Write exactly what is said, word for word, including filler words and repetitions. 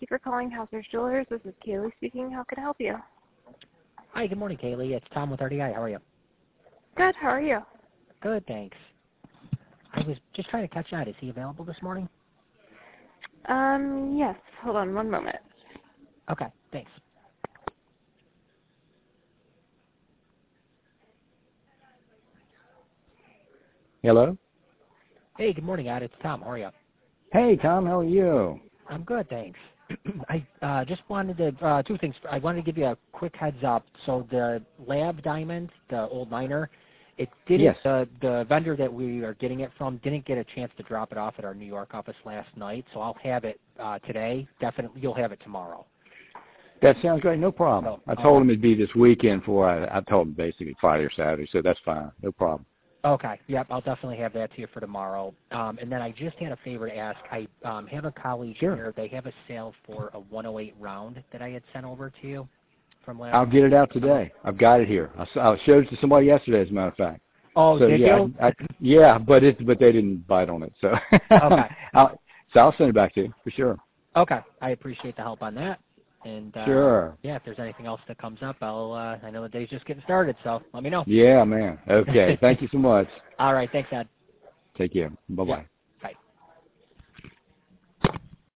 you for calling Hauser's Jewelers. This is Kaylee speaking. How can I help you? Hi, good morning, Kaylee. It's Tom with R D I. How are you? Good. How are you? Good, thanks. I was just trying to catch Ed. Is he available this morning? Um, yes. Hold on one moment. Okay, thanks. Hello? Hey, good morning, Ed. It's Tom. How are you? Hey, Tom. How are you? I'm good, thanks. I uh, just wanted to, uh, two things. I wanted to give you a quick heads up. So the lab diamond, the old miner, it didn't, Yes. uh, the vendor that we are getting it from didn't get a chance to drop it off at our New York office last night, so I'll have it uh, today. Definitely, you'll have it tomorrow. That sounds great. No problem. So, I told um, him it'd be this weekend for I, I told him basically Friday or Saturday, so that's fine. No problem. Okay. Yep, I'll definitely have that to you for tomorrow. Um, and then I just had a favor to ask. I um, have a colleague Sure. here. They have a sale for a one oh eight round that I had sent over to you from last I'll get it out today. I've got it here. I, s- I showed it to somebody yesterday, as a matter of fact. Oh, so, did yeah, you? I, I, yeah, but it, but they didn't bite on it. So, Okay. I'll, so I'll send it back to you for sure. Okay. I appreciate the help on that. And uh, Sure. yeah, if there's anything else that comes up, I'll. Uh, I know the day's just getting started, so let me know. Yeah, man. Okay. Thank you so much. All right. Thanks, Ed. Take care. Bye bye. Yeah.